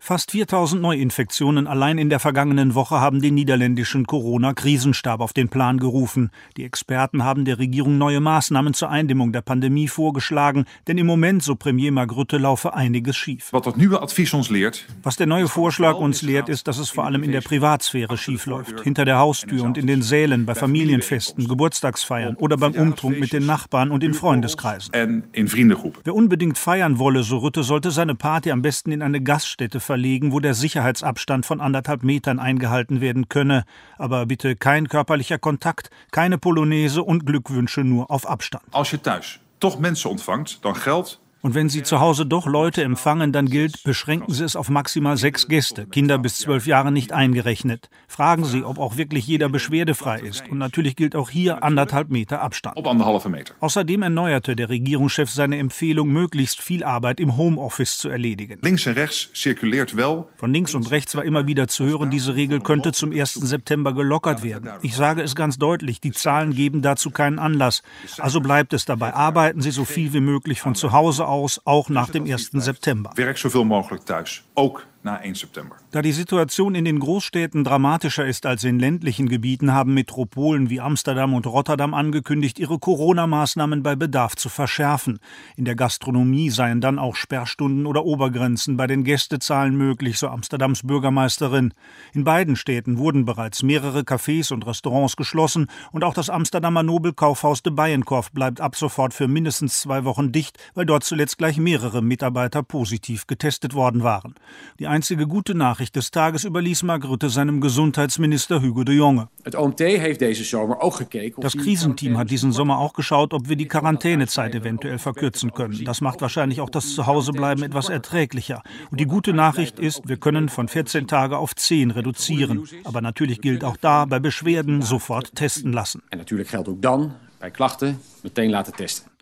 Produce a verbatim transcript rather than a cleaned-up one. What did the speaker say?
Fast viertausend Neuinfektionen allein in der vergangenen Woche haben den niederländischen Corona-Krisenstab auf den Plan gerufen. Die Experten haben der Regierung neue Maßnahmen zur Eindämmung der Pandemie vorgeschlagen, denn im Moment, so Premier Mark Rutte, laufe einiges schief. Was der neue Vorschlag uns lehrt, ist, dass es vor allem in der Privatsphäre schiefläuft, hinter der Haustür und in den Sälen, bei Familienfesten, Geburtstagsfeiern oder beim Umtrunk mit den Nachbarn und in Freundeskreisen. Wer unbedingt feiern wolle, so Rutte, sollte seine Party am besten in eine Gaststätte verlegen, wo der Sicherheitsabstand von anderthalb Metern eingehalten werden könne. Aber bitte kein körperlicher Kontakt, keine Polonaise und Glückwünsche nur auf Abstand. Als je thuis toch mensen ontvangt, dan geldt: Und wenn Sie zu Hause doch Leute empfangen, dann gilt, beschränken Sie es auf maximal sechs Gäste, Kinder bis zwölf Jahre nicht eingerechnet. Fragen Sie, ob auch wirklich jeder beschwerdefrei ist. Und natürlich gilt auch hier anderthalb Meter Abstand. Außerdem erneuerte der Regierungschef seine Empfehlung, möglichst viel Arbeit im Homeoffice zu erledigen. Links en rechts circuleert wel. Von links und rechts war immer wieder zu hören, diese Regel könnte zum ersten September gelockert werden. Ich sage es ganz deutlich, die Zahlen geben dazu keinen Anlass. Also bleibt es dabei. Arbeiten Sie so viel wie möglich von zu Hause aus, auch nach dem ersten September. Werk zoveel mogelijk thuis, ook na één September. Da die Situation in den Großstädten dramatischer ist als in ländlichen Gebieten, haben Metropolen wie Amsterdam und Rotterdam angekündigt, ihre Corona-Maßnahmen bei Bedarf zu verschärfen. In der Gastronomie seien dann auch Sperrstunden oder Obergrenzen bei den Gästezahlen möglich, so Amsterdams Bürgermeisterin. In beiden Städten wurden bereits mehrere Cafés und Restaurants geschlossen und auch das Amsterdamer Nobelkaufhaus de Bijenkorf bleibt ab sofort für mindestens zwei Wochen dicht, weil dort zuletzt gleich mehrere Mitarbeiter positiv getestet worden waren. Die einzige gute Nachricht des Tages überließ Mark Rutte seinem Gesundheitsminister Hugo de Jonge. Das Krisenteam hat diesen Sommer auch geschaut, ob wir die Quarantänezeit eventuell verkürzen können. Das macht wahrscheinlich auch das Zuhausebleiben etwas erträglicher. Und die gute Nachricht ist, wir können von vierzehn Tage auf zehn reduzieren. Aber natürlich gilt auch da, bei Beschwerden sofort testen lassen. En natuurlijk geldt ook dan, bij klachten, meteen laten testen.